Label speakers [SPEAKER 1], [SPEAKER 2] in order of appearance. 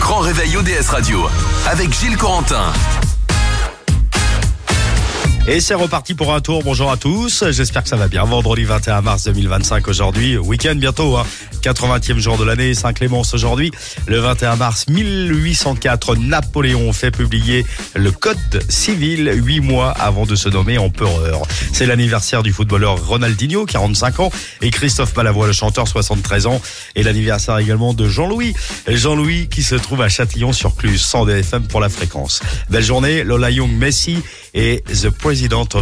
[SPEAKER 1] grand réveil ODS Radio avec Gilles Corentin.
[SPEAKER 2] Et c'est reparti pour un tour. Bonjour à tous. J'espère que ça va bien. Vendredi 21 mars 2025 aujourd'hui. Week-end bientôt, 80e jour de l'année. Saint-Clémence aujourd'hui. Le 21 mars 1804, Napoléon fait publier le Code civil 8 mois avant de se nommer empereur. C'est l'anniversaire du footballeur Ronaldinho, 45 ans, et Christophe Balavoine, le chanteur, 73 ans. Et l'anniversaire également de Jean-Louis. Jean-Louis qui se trouve à Châtillon-sur-Cluse, 100 DFM pour la fréquence. Belle journée. Lola Young, Messi et The President of